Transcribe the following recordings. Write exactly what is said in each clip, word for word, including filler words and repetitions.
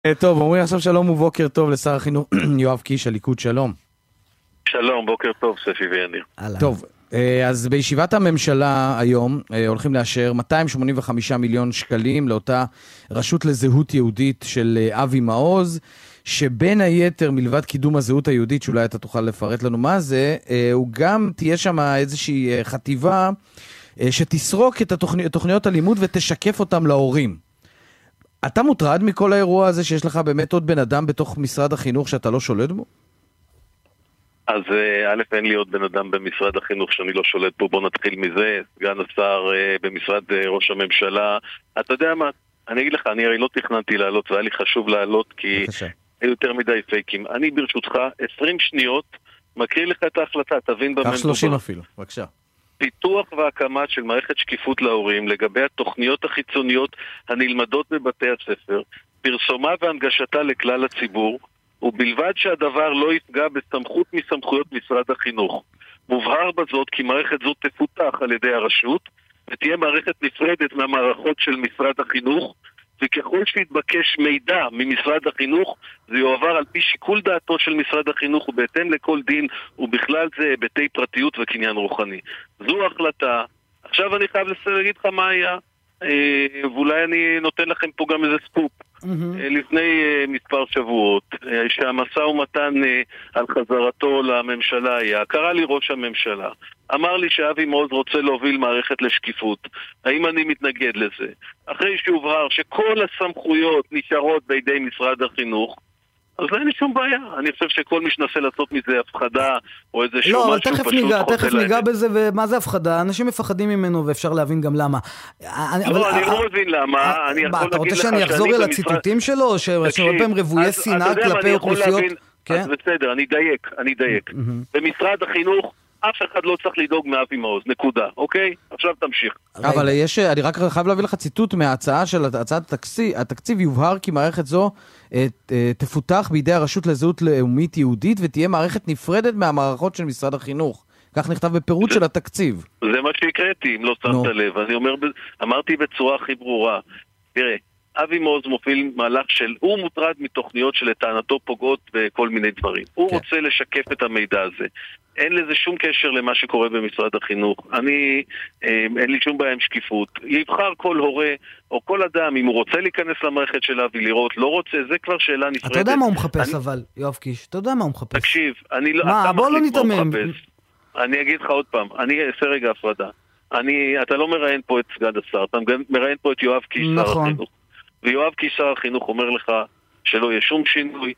טוב, אומרים עכשיו שלום ובוקר טוב לשר החינוך יואב קיש, הליכוד, שלום. שלום, בוקר טוב, ספי ויניר. טוב, אז בישיבת הממשלה היום הולכים לאשר מאתיים שמונים וחמישה מיליון שקלים לאותה רשות לזהות יהודית של אבי מעוז, שבין היתר, מלבד קידום הזהות היהודית, שאולי אתה תוכל לפרט לנו מה זה, הוא גם תהיה שם איזושהי חטיבה שתסרוק את התוכניות הלימוד ותשקף אותם להורים. אתה מוטרד מכל האירוע הזה שיש לך באמת עוד בן אדם בתוך משרד החינוך שאתה לא שולט בו? אז א', אין לי עוד בן אדם במשרד החינוך שאני לא שולט בו, בוא נתחיל מזה. סגן השר במשרד ראש הממשלה, אתה יודע מה, אני אגיד לך, אני הרי לא תכננתי לעלות, והיה לי חשוב לעלות כי היו יותר מדי פייקים. אני ברשותך עשרים שניות מקריא לך את ההחלטה, תבין במה מדובר. כך שלושים אפילו, בבקשה. פיתוח והקמת של מערכת שקיפות להורים לגבי התוכניות החיצוניות הנלמדות בבתי הספר, פרסומה והנגשתה לכלל הציבור, ובלבד שהדבר לא יפגע בסמכות מסמכויות משרד החינוך. מובהר בזאת כי מערכת זאת תפותח על ידי הרשות, ותהיה מערכת נפרדת מהמערכות של משרד החינוך, וככל שיתבקש מידע ממשרד החינוך, זה יועבר על פי שיקול דעתו של משרד החינוך, ובהתאם לכל דין, ובכלל זה היבטי פרטיות וקניין רוחני. זו החלטה. עכשיו אני חייב להגיד לך מה היה, ואולי אני נותן לכם פה גם איזה סקופ. לפני מספר שבועות, שהמשא ומתן על חזרתו לממשלה היה, קרא לי ראש הממשלה, אמר לי שאבי מעוז רוצה להוביל מערכת לשקיפות. האם אני מתנגד לזה? אחרי שהובהר שכל הסמכויות נשארות בידי משרד החינוך, אז אין לי שום בעיה. אני חושב שכל מי שנסה לעשות מזה הפחדה או איזה שהוא לא, משהו תכף פשוט ניגע, חוטא תכף ניגע בזה, ומה זה הפחדה? אנשים מפחדים ממנו ואפשר להבין גם למה. לא, אני לא מבין למה. אתה רוצה שאני אחזור אל הציטוטים שלו, או שהרבה פעמים רבויי שנאה כלפי אוכלוסיות? אז בסדר, אני דייק, אני דייק. במשרד החינוך אף אחד לא צריך לדאוג מאבי מעוז, נקודה, אוקיי? עכשיו תמשיך. אבל יש, אני רק חייב להביא לך ציטוט מההצעה של הצעת התקציב, התקציב יובהר כי מערכת זו תפותח בידי הרשות לזהות לאומית יהודית, ותהיה מערכת נפרדת מהמערכות של משרד החינוך. כך נכתב בפירוט של התקציב. זה מה שהקראתי, אם לא שמת לב. אני אומר, אמרתי בצורה הכי ברורה, תראה, אבי מעוז מוביל מהלך של, הוא מוטרד מתוכניות שלטענתו פוגעות בכל מיני דברים. הוא כן. רוצה לשקף את המידע הזה. אין לזה שום קשר למה שקורה במשרד החינוך. אני, אין לי שום בעיה עם שקיפות. יבחר כל הורה או כל אדם, אם הוא רוצה להיכנס למערכת של אבי לראות, לא רוצה, זה כבר שאלה נפרדת. אתה יודע מה הוא מחפש אני... אבל, יואב קיש, אתה יודע מה הוא מחפש. תקשיב, אני לא... מה, בוא לא נתאמם. אני אגיד לך עוד פעם, אני אעשה רגע הפרדה. אני, אתה לא מראיין פה את סגן השר, אתה מראיין פה את יואב קיש, שר נכון. החינוך. ויואב קיש שר החינוך אומר לך שלא יהיה שום שינוי.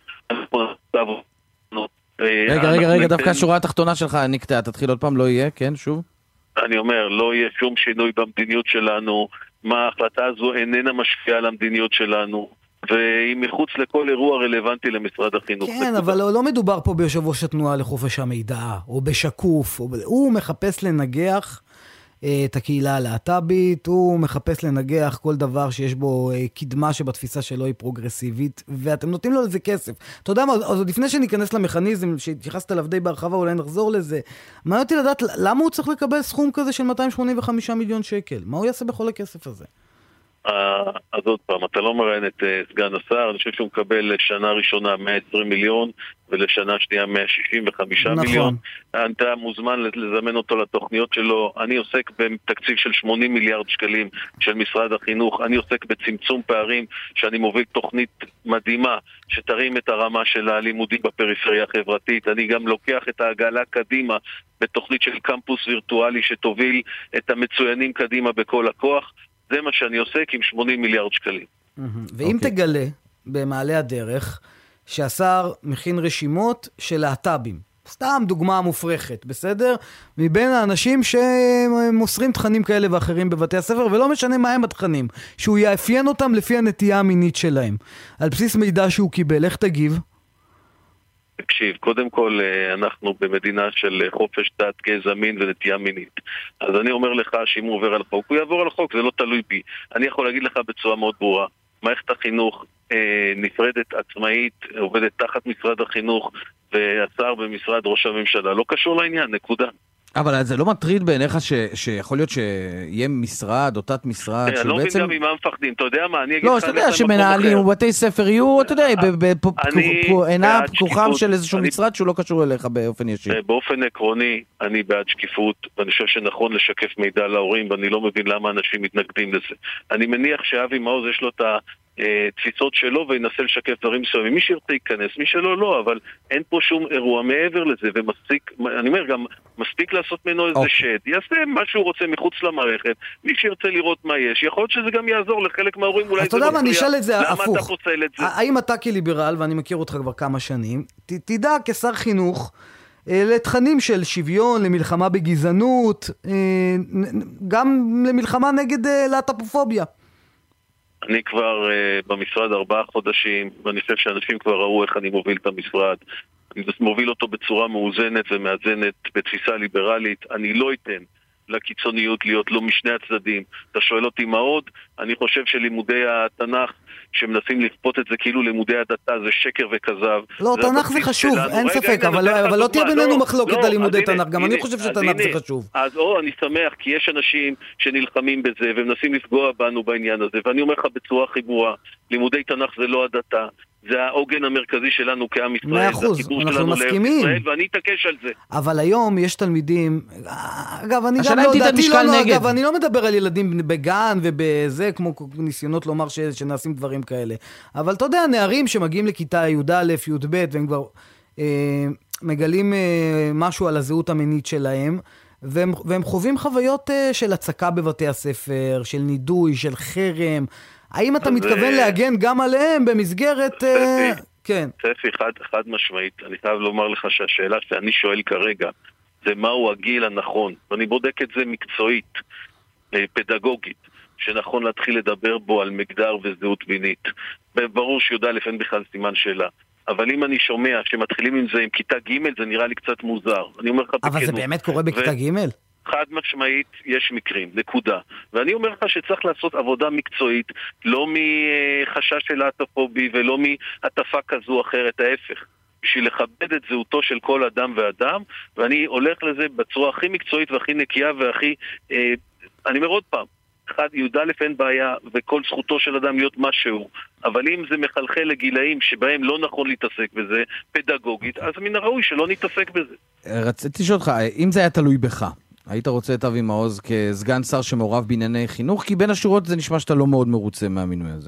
רגע, רגע, רגע, דווקא השורה התחתונה שלך נקטע, תתחיל עוד פעם, לא יהיה, כן, שוב? אני אומר, לא יהיה שום שינוי במדיניות שלנו, מה ההחלטה הזו איננה משפיעה על המדיניות שלנו, והיא מחוץ לכל אירוע רלוונטי למשרד החינוך. כן, אבל לא מדובר פה ביושב ראש התנועה לחופש המידע, או בשקוף, הוא מחפש לנגח את הקהילה הלהט"בית, הוא מחפש לנגח כל דבר שיש בו קדמה שבתפיסה שלו היא פרוגרסיבית, ואתם נותנים לו לזה כסף. אתה יודע מה, אז לפני שניכנס למכניזם שהתייחסת עליו די בהרחבה, אולי נחזור לזה, מה אותי לדעת, למה הוא צריך לקבל סכום כזה של מאתיים שמונים וחמישה מיליון שקל? מה הוא יעשה בכל הכסף הזה? אז עוד פעם, אתה לא מראיין את סגן השר, אני חושב שהוא מקבל לשנה ראשונה מאה ועשרים מיליון, ולשנה שנייה מאה שישים וחמישה מיליון. אתה מוזמן לזמן אותו לתוכניות שלו. אני עוסק בתקציב של שמונים מיליארד שקלים של משרד החינוך. אני עוסק בצמצום פערים, שאני מוביל תוכנית מדהימה, שתרים את הרמה של הלימודים בפריפריה החברתית. אני גם לוקח את העגלה קדימה, בתוכנית של קמפוס וירטואלי, שתוביל את המצוינים קדימה בכל הכוח. זה מה שאני עוסק עם שמונים מיליארד שקלים. ואם תגלה במעלה הדרך שהשר מכין רשימות של להט"בים, סתם דוגמה מופרכת, בסדר? מבין האנשים שמוסרים תכנים כאלה ואחרים בבתי הספר, ולא משנה מה הם התכנים, שהוא יאפיין אותם לפי הנטייה המינית שלהם, על בסיס מידע שהוא קיבל, איך תגיב? תקשיב, קודם כל אנחנו במדינה של חופש דת, גזע, מין ונטייה מינית. אז אני אומר לך שאם הוא עובר על חוק, הוא יעבור על חוק, זה לא תלוי בי. אני יכול להגיד לך בצורה מאוד ברורה, מערכת החינוך אה, נפרדת, עצמאית, עובדת תחת משרד החינוך, והשר במשרד ראש הממשלה, לא קשור לעניין, נקודה. אבל זה לא מטריד בעיניך ש, שיכול להיות שיהיה משרד או תת משרד אני לא מבין גם ממה מפחדים, אתה יודע מה, אני אגיד לך... לא, שאתה יודע שמנהלים ובתי ספר יהיו, אתה יודע, בעינה פקוחם של איזשהו משרד שהוא לא קשור אליך באופן ישיר. באופן עקרוני, אני בעד שקיפות, ואני חושב שנכון לשקף מידע להורים, ואני לא מבין למה אנשים מתנגדים לזה. אני מניח שאבי מעוז יש לו את ה... תפיסות שלו וינסה לשקף דברים מסוימים. מי שירצה ייכנס, מי שלא לא, אבל אין פה שום אירוע מעבר לזה, ומספיק, אני אומר גם, מספיק לעשות ממנו איזה שד, יעשה מה שהוא רוצה מחוץ למערכת, מי שירצה לראות מה יש, יכול להיות שזה גם יעזור לחלק מההורים, אולי זה לא נשאל את זה הפוך. למה אתה פוצל את זה? האם אתה כליברל, ואני מכיר אותך כבר כמה שנים, תדע כשר חינוך, לתכנים של שוויון, למלחמה בגזענות, גם למלחמה נגד להט"בופוביה. אני כבר uh, במשרד ארבעה חודשים, ואני חושב שאנשים כבר ראו איך אני מוביל את המשרד. אני מוביל אותו בצורה מאוזנת ומאזנת בתפיסה ליברלית. אני לא אתן לקיצוניות להיות לא משני הצדדים. אתה שואל אותי מה עוד? אני חושב שלימודי התנ"ך שמנסים לכפות את זה כאילו לימודי הדתה זה שקר וכזב. לא, תנ"ך זה חשוב, אין ספק, אבל לא תהיה בינינו מחלוקת על לימודי תנ"ך, גם אני חושב שתנ"ך זה חשוב. אז או, אני שמח, כי יש אנשים שנלחמים בזה ומנסים לפגוע בנו בעניין הזה, ואני אומר לך בצורה הכי ברורה, לימודי תנ"ך זה לא הדתה, זה העוגן המרכזי שלנו כעם ישראל. מאה אחוז, אנחנו מסכימים. ואני אתעקש על זה. אבל היום יש תלמידים, אגב, אני גם לא דעתי לא, אגב, אני לא מדבר על ילדים בגן ובזה, כמו ניסיונות לומר שנעשים דברים כאלה. אבל אתה יודע, נערים שמגיעים לכיתה י' א', י' ב', והם כבר אה, מגלים אה, משהו על הזהות המינית שלהם, והם, והם חווים חוויות אה, של הצקה בבתי הספר, של נידוי, של חרם. האם אתה מתכוון להגן גם עליהם במסגרת... כן. ספי, חד, חד משמעית. אני חייב לומר לך שהשאלה שאני שואל כרגע זה מהו הגיל הנכון. ואני בודק את זה מקצועית, פדגוגית, שנכון להתחיל לדבר בו על מגדר וזהות מינית. ברור שיודע לפעמים בכלל סימן שאלה. אבל אם אני שומע שמתחילים עם זה עם כיתה ג' זה נראה לי קצת מוזר. אני אומר לך בכנות. אבל זה באמת קורה בכיתה ג'? חד משמעית יש מקרים, נקודה. ואני אומר לך שצריך לעשות עבודה מקצועית, לא מחשש של להט"בופובי ולא מהטפה כזו או אחרת, ההפך. בשביל לכבד את זהותו של כל אדם ואדם, ואני הולך לזה בצורה הכי מקצועית והכי נקייה והכי... אה, אני אומר עוד פעם, אחד, י' א' אין בעיה וכל זכותו של אדם להיות משהו, אבל אם זה מחלחל לגילאים שבהם לא נכון להתעסק בזה, פדגוגית, אז מן הראוי שלא נתעסק בזה. רציתי לשאול אותך, אם זה היה תלוי בך, היית רוצה את אבי מעוז כסגן שר שמעורב בענייני חינוך? כי בין השורות זה נשמע שאתה לא מאוד מרוצה מהמינוי הזה.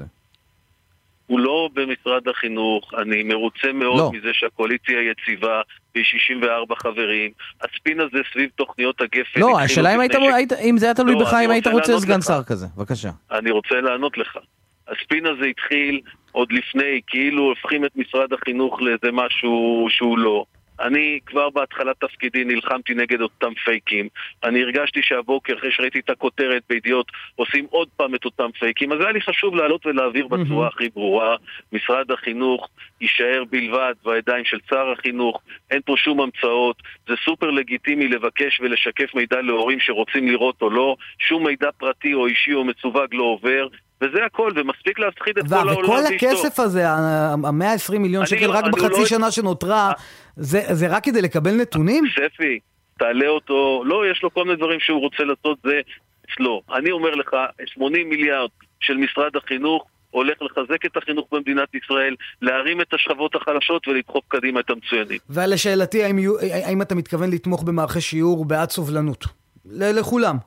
הוא לא במשרד החינוך, אני מרוצה מאוד לא. מזה שהקואליציה יציבה, ב-שישים וארבע חברים, הספין הזה סביב תוכניות הגפן... לא, השאלה אם, היית, ש... היית, אם זה היה תלוי לא, בך, אם היית רוצה סגן לך. שר כזה, בבקשה. אני רוצה לענות לך. הספין הזה התחיל עוד לפני, כאילו הופכים את משרד החינוך לאיזה משהו שהוא לא. אני כבר בהתחלת תפקידי נלחמתי נגד אותם פייקים. אני הרגשתי שהבוקר, אחרי שראיתי את הכותרת בידיעות, עושים עוד פעם את אותם פייקים. אז היה לי חשוב לעלות ולהעביר בצורה הכי ברורה. משרד החינוך יישאר בלבד בידיים של שר החינוך. אין פה שום המצאות. זה סופר לגיטימי לבקש ולשקף מידע להורים שרוצים לראות או לא. שום מידע פרטי או אישי או מסווג לא עובר. וזה הכל, ומספיק להפחיד את כל העולם. וכל הכסף הזה, ה-מאה ועשרים מיליון שקל רק בחצי שנה שנותרה, זה רק כדי לקבל נתונים? ספי, תעלה אותו, לא, יש לו כל מיני דברים שהוא רוצה לעשות, זה אצלו. אני אומר לך, שמונים מיליארד של משרד החינוך, הולך לחזק את החינוך במדינת ישראל, להרים את השכבות החלשות ולדחוף קדימה את המצוינים. ולשאלתי, האם אתה מתכוון לתמוך במערכי שיעור בעד סובלנות? לכולם.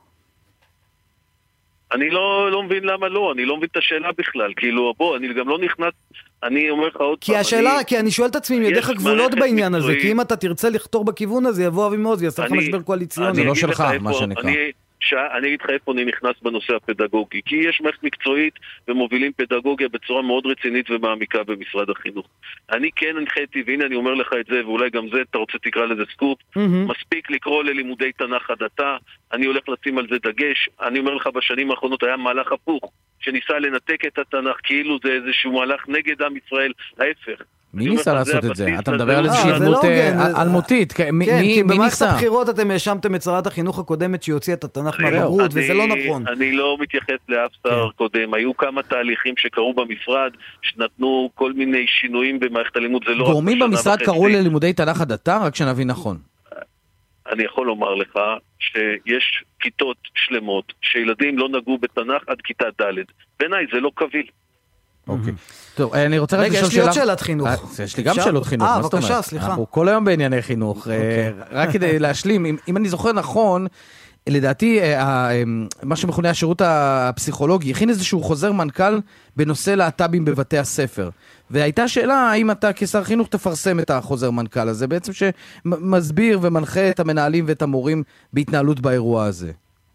אני לא, לא מבין למה לא, אני לא מבין את השאלה בכלל, כאילו, בוא, אני גם לא נכנס, אני אומר לך עוד כי פעם, השאלה, אני... כי אני שואל את עצמי, אם ידיך גבולות בעניין הזה, כי אם אתה תרצה לכתור בכיוון הזה, יבוא אבי מעוז, יעשה לך משבר קואליציוני. זה לא שלך, מה שנקרא. אני, אני אגיד לך איפה אני נכנס בנושא הפדגוגי, כי יש מערכת מקצועית ומובילים פדגוגיה בצורה מאוד רצינית ומעמיקה במשרד החינוך. אני כן הנחיתי, והנה אני אומר לך את זה, ואולי גם זה, אתה רוצה תקרא לזה סקופ, mm-hmm. מספיק לקרוא ללימודי תנ"ך הדתה, אני הולך לשים על זה דגש, אני אומר לך בשנים האחרונות היה מהלך הפוך, שניסה לנתק את התנ"ך כאילו זה איזשהו מהלך נגד עם ישראל, ההפך. מי ניסה לעשות את זה? אתה מדבר על איזושהי דמות אלמותית. כן, כי במערכת הבחירות אתם האשמתם את שרת החינוך הקודמת שהוציאה את התנ"ך מהבגרות, וזה לא נכון. אני לא מתייחס לאף שר קודם. היו כמה תהליכים שקרו במשרד, שנתנו כל מיני שינויים במערכת הלימוד. גורמים במשרד קראו ללימודי תנ"ך הדתה, רק שנבין נכון. אני יכול לומר לך שיש כיתות שלמות שילדים לא נגעו בתנ"ך עד כיתה ד'. בעיניי זה לא קביל. אוקיי. טוב, אני רוצה רק רגע, יש לי עוד שאלת חינוך. יש לי גם שאלות חינוך, מה זאת אומרת? אה, בבקשה, סליחה. אנחנו כל היום בענייני חינוך. רק כדי להשלים, אם אני זוכר נכון, לדעתי, מה שמכונה השירות הפסיכולוגי, הכין איזשהו חוזר מנכ"ל בנושא להט"בים בבתי הספר. והייתה שאלה, האם אתה כשר חינוך תפרסם את החוזר מנכ"ל הזה, בעצם שמסביר ומנחה את המנהלים ואת המורים בהתנהלות באירוע הזה.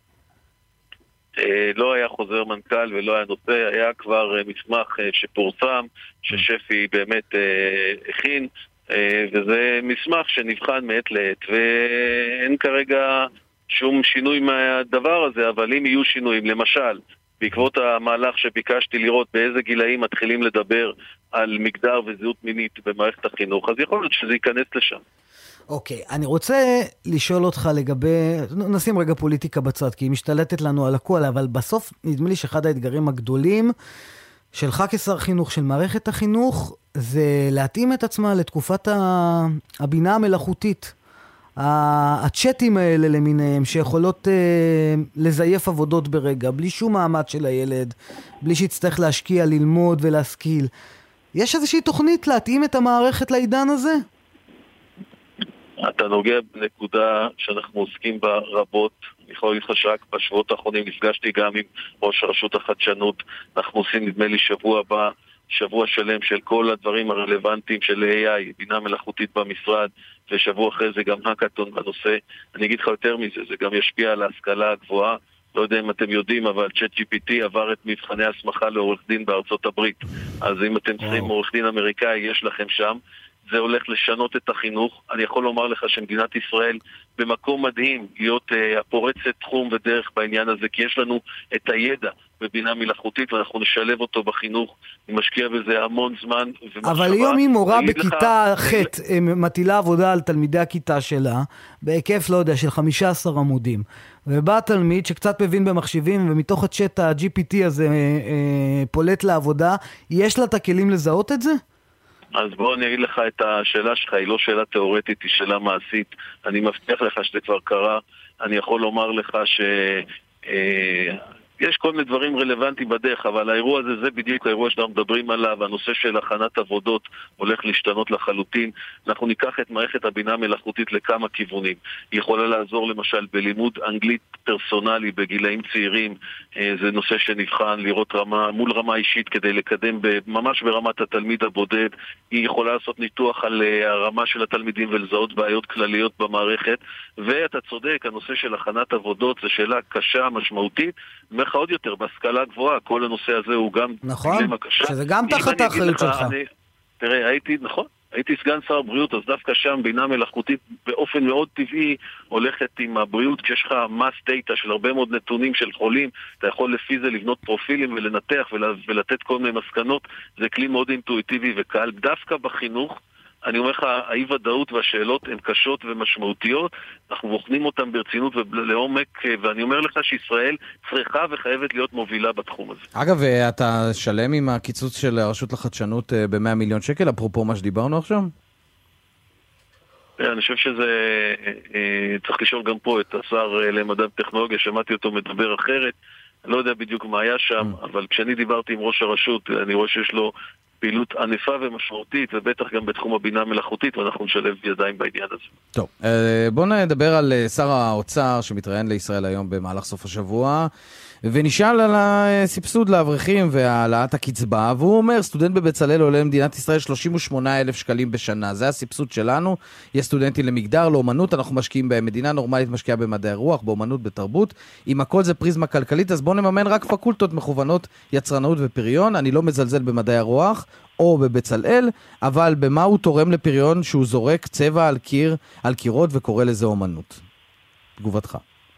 לא היה חוזר מנכ"ל ולא היה נושא, היה כבר מסמך שפורסם, ששפי באמת הכין, וזה מסמך שנבחן מעת לעת, ואין כרגע שום שינוי מהדבר הזה, אבל אם יהיו שינויים, למשל, בעקבות המהלך שביקשתי לראות באיזה גילאים מתחילים לדבר על מגדר וזהות מינית במערכת החינוך, אז יכול להיות שזה ייכנס לשם. אוקיי, okay, אני רוצה לשאול אותך לגבי, נשים רגע פוליטיקה בצד, כי היא משתלטת לנו על הכל, אבל בסוף נדמה לי שאחד האתגרים הגדולים שלך כשר חינוך, של מערכת החינוך, זה להתאים את עצמה לתקופת הבינה המלאכותית. הצ'אטים האלה למיניהם, שיכולות אה, לזייף עבודות ברגע, בלי שום מעמד של הילד, בלי שיצטרך להשקיע, ללמוד ולהשכיל. יש איזושהי תוכנית להתאים את המערכת לעידן הזה? אתה נוגע בנקודה שאנחנו עוסקים בה רבות. אני יכול להגיד לך שרק בשבועות האחרונים נפגשתי גם עם ראש רשות החדשנות. אנחנו עושים נדמה לי שבוע הבא, שבוע שלם של כל הדברים הרלוונטיים של איי איי, בינה מלאכותית במשרד, ושבוע אחרי זה גם הקאטון בנושא. אני אגיד לך יותר מזה, זה גם ישפיע על ההשכלה הגבוהה. לא יודע אם אתם יודעים, אבל צ'אט ג'י פי טי עבר את מבחני הסמכה לעורך דין בארצות הברית. אז אם אתם צריכים עורך דין אמריקאי, יש לכם שם. זה הולך לשנות את החינוך. אני יכול לומר לך שמדינת ישראל במקום מדהים להיות uh, הפורצת תחום ודרך בעניין הזה, כי יש לנו את הידע בבינה מלאכותית, ואנחנו נשלב אותו בחינוך, נמשקיע בזה המון זמן ומחשבה. אבל היום היא מורה בכיתה ח' מטילה עבודה על תלמידי הכיתה שלה, בהיקף, לא יודע, של חמישה עשר עמודים. ובא תלמיד שקצת מבין במחשבים, ומתוך הצ'אט ה-ג'י פי טי הזה אה, פולט לעבודה, יש לה את הכלים לזהות את זה? אז בוא אני אגיד לך את השאלה שלך, היא לא שאלה תיאורטית, היא שאלה מעשית. אני מבטיח לך שזה כבר קרה. אני יכול לומר לך ש... אה, יש כל מיני דברים רלוונטיים בדרך, אבל האירוע הזה, זה בדיוק האירוע שאנחנו מדברים עליו, הנושא של הכנת עבודות הולך להשתנות לחלוטין. אנחנו ניקח את מערכת הבינה המלאכותית לכמה כיוונים. היא יכולה לעזור למשל בלימוד אנגלית פרסונלי בגילאים צעירים, זה נושא שנבחן, לראות רמה, מול רמה אישית כדי לקדם ממש ברמת התלמיד הבודד. היא יכולה לעשות ניתוח על הרמה של התלמידים ולזהות בעיות כלליות במערכת, ואתה צודק, הנושא של הכנת עבודות זה שאלה קשה, משמעותית, לך עוד יותר, בהשכלה גבוהה, כל הנושא הזה הוא גם... נכון, שזה גם תחת האחריות שלך. אני, תראה, הייתי, נכון, הייתי סגן שר הבריאות, אז דווקא שם בינה מלאכותית באופן מאוד טבעי הולכת עם הבריאות, כשיש לך mass data של הרבה מאוד נתונים של חולים, אתה יכול לפי זה לבנות פרופילים ולנתח ולתת כל מיני מסקנות, זה כלי מאוד אינטואיטיבי וקל. דווקא בחינוך, אני אומר לך, האי-ודאות והשאלות הן קשות ומשמעותיות, אנחנו בוחנים אותן ברצינות ולעומק, ואני אומר לך שישראל צריכה וחייבת להיות מובילה בתחום הזה. אגב, אתה שלם עם הקיצוץ של הרשות לחדשנות ב-מאה מיליון שקל, אפרופו מה שדיברנו עכשיו? אני חושב שזה, צריך לשאול גם פה את השר למדע וטכנולוגיה, שמעתי אותו מדבר אחרת, אני לא יודע בדיוק מה היה שם, אבל כשאני דיברתי עם ראש הרשות, אני רואה שיש לו פעילות ענפה ומשמעותית, ובטח גם בתחום הבינה המלאכותית, ואנחנו נשלב ידיים בעניין הזה. טוב, בואו נדבר על שר האוצר שמתראיין לישראל היום במהלך סוף השבוע, ונשאל על הסבסוד לאברכים והעלאת הקצבה, והוא אומר, סטודנט בבצלאל עולה למדינת ישראל שלושים ושמונה אלף שקלים בשנה, זה הסבסוד שלנו, יש סטודנטים למגדר, לאומנות, אנחנו משקיעים במדינה נורמלית, משקיעה במדעי הרוח, באומנות, בתרבות, אם הכל זה פריזמה כלכלית, אז בואו נממן רק פקולטות מכוונות יצרנאות ופריון, אני לא מזלזל במדעי הרוח, או בבצלאל, אבל במה הוא תורם לפריון שהוא זורק צבע על קיר, על קירות וקורא לזה אומנות? תגובתך.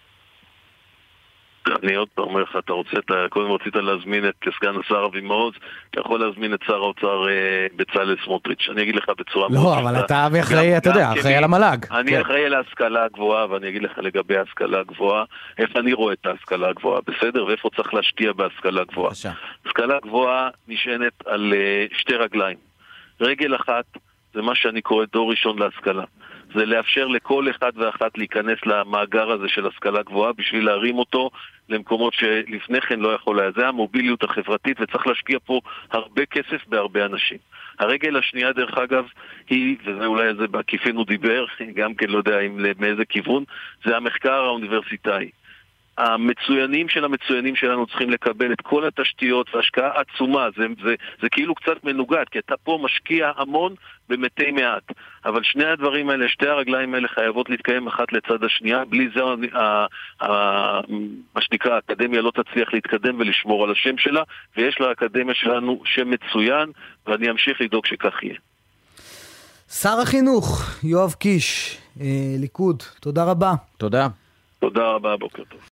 אני עוד פעם אומר לך, אתה רוצה, אתה קודם רצית להזמין את סגן השר אבי מעוז, אתה יכול להזמין את שר האוצר בצלאל סמוטריץ'. אני אגיד לך בצורה... לא, אבל אתה אחראי, אתה יודע, אחראי על המל"ג. אני אחראי על ההשכלה הגבוהה, ואני אגיד לך לגבי ההשכלה הגבוהה, איפה אני רואה את ההשכלה הגבוהה, בסדר? ואיפה צריך להשקיע בהשכלה הגבוהה. ההשכלה הגבוהה נשענת על שתי רגליים. רגל אחת זה מה שאני קורא דור ראשון להשכלה. זה לאפשר לכל אחד ואחת להיכנס למאגר הזה של השכלה גבוהה בשביל להרים אותו למקומות שלפני כן לא יכול היה. זה המוביליות החברתית, וצריך להשקיע פה הרבה כסף בהרבה אנשים. הרגל השנייה דרך אגב היא, וזה אולי זה בעקיפין הוא דיבר, גם כן לא יודע אם, מאיזה כיוון, זה המחקר האוניברסיטאי. המצוינים של המצוינים שלנו צריכים לקבל את כל התשתיות והשקעה עצומה. זה, זה, זה כאילו קצת מנוגד, כי אתה פה משקיע המון במתי מעט. אבל שני הדברים האלה, שתי הרגליים האלה חייבות להתקיים אחת לצד השנייה. בלי זה, ה, ה, מה שנקרא, האקדמיה לא תצליח להתקדם ולשמור על השם שלה, ויש לאקדמיה שלנו שם מצוין, ואני אמשיך לדאוג שכך יהיה. שר החינוך, יואב קיש, ליכוד, תודה רבה. תודה. תודה רבה, בוקר טוב.